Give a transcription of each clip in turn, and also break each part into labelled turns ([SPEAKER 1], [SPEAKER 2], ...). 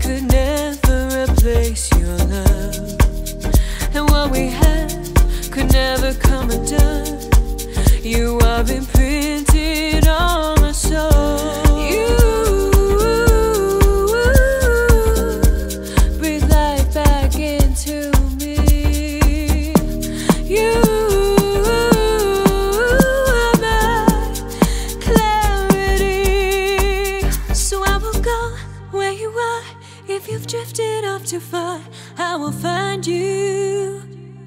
[SPEAKER 1] could never replace your love, and what we had could never come undone. You are imprinted on my soul. You breathe life back into me. You are my clarity. So I will go where you are. If you've drifted off too far, I will find you.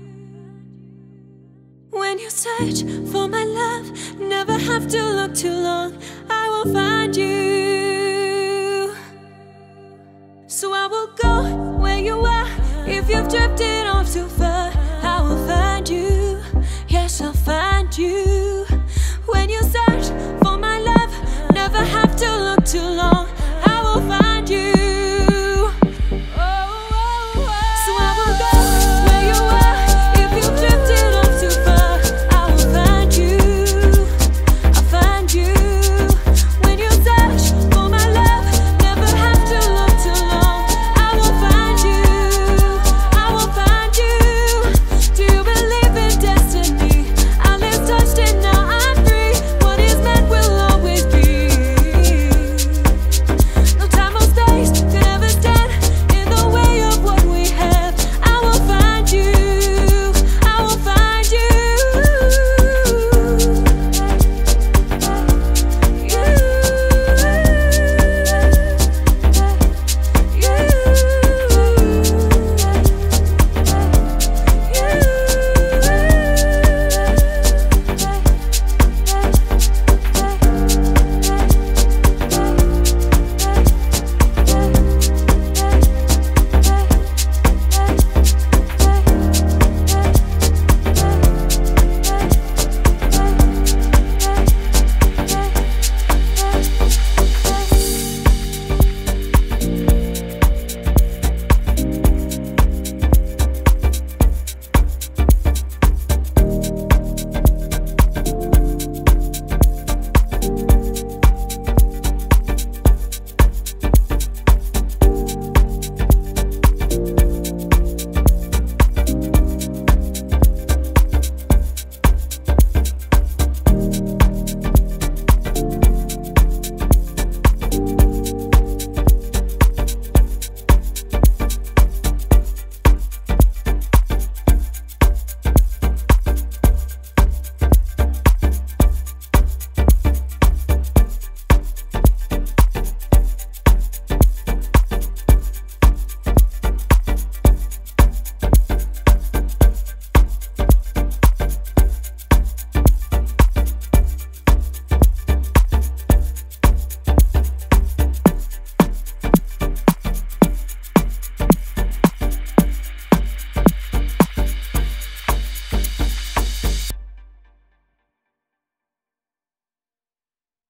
[SPEAKER 1] When you search for my love, never have to look too long, I will find you. So I will go where you are. If you've drifted off too far, I will find you. Yes, I'll find you. When you search for my love, never have to look too long.